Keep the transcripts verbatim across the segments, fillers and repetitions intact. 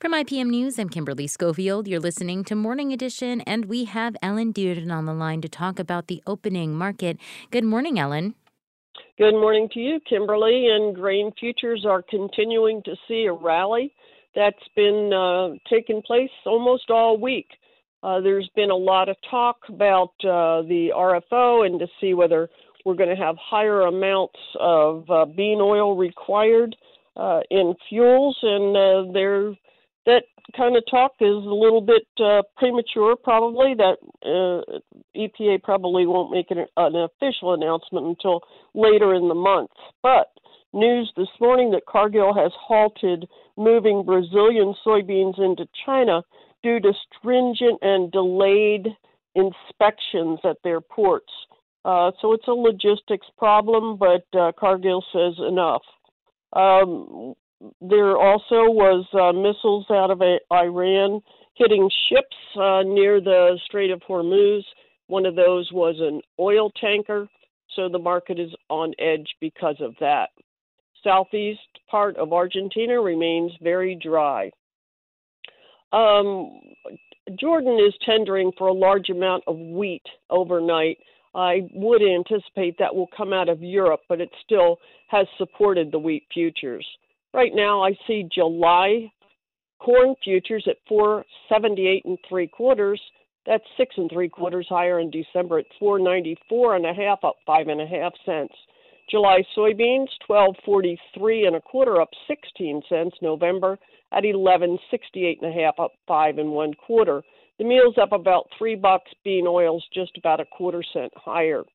From I P M News, I'm Kimberly Schofield. You're listening to Morning Edition, and we have Ellen Dearden on the line to talk about the opening market. Good morning, Ellen. Good morning to you, Kimberly. And grain futures are continuing to see a rally that's been uh, taking place almost all week. Uh, there's been a lot of talk about uh, the R F O and to see whether we're going to have higher amounts of uh, bean oil required uh, in fuels, and uh, there. That kind of talk is a little bit uh, premature, probably. That uh, E P A probably won't make an, an official announcement until later in the month. But news this morning that Cargill has halted moving Brazilian soybeans into China due to stringent and delayed inspections at their ports. Uh, so it's a logistics problem, but uh, Cargill says enough. Um, There also was uh, missiles out of Iran hitting ships uh, near the Strait of Hormuz. One of those was an oil tanker, so the market is on edge because of that. Southeast part of Argentina remains very dry. Um, Jordan is tendering for a large amount of wheat overnight. I would anticipate that will come out of Europe, but it still has supported the wheat futures. Right now, I see July corn futures at four seventy-eight and three quarters. That's six and three quarters higher in December at four ninety-four and a half, up five and a half cents. July soybeans twelve forty-three and a quarter, up sixteen cents. November at eleven sixty-eight and a half, up five and one quarter. The meal's up about three bucks. Bean oil's just about a quarter cent higher.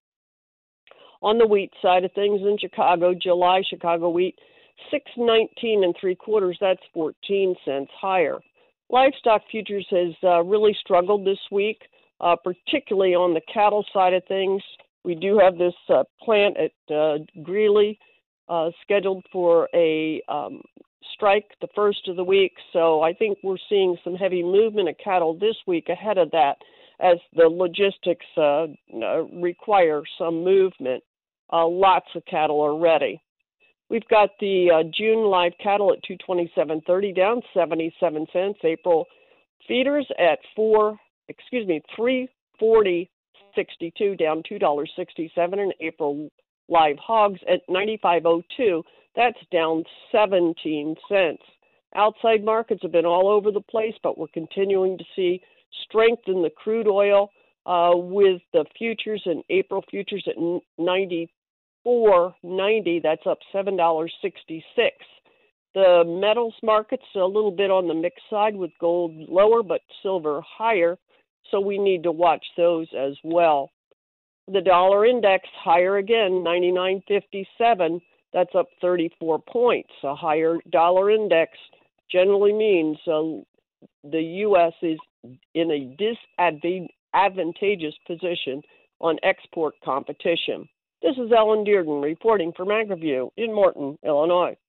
On the wheat side of things in Chicago, July Chicago wheat six nineteen and three quarters, that's fourteen cents higher. Livestock futures has uh, really struggled this week, uh, particularly on the cattle side of things. We do have this uh, plant at uh, Greeley uh, scheduled for a um, strike the first of the week, so I think we're seeing some heavy movement of cattle this week ahead of that as the logistics uh, uh, require some movement. Uh, lots of cattle are ready. We've got the uh, June live cattle at two twenty-seven thirty, down seventy-seven cents. April feeders at four, excuse me, three forty sixty-two, down two dollars and sixty-seven cents. And April live hogs at ninety-five oh two, that's down seventeen cents. Outside markets have been all over the place, but we're continuing to see strength in the crude oil uh, with the futures and April futures at ninety. four ninety, that's up seven dollars and sixty-six cents. The metals market's a little bit on the mixed side with gold lower but silver higher, so we need to watch those as well. The dollar index higher again, ninety-nine fifty-seven, that's up thirty-four points. A higher dollar index generally means uh, the U S is in a disadvantageous position on export competition. This is Ellen Dearden reporting for MagnaView in Morton, Illinois.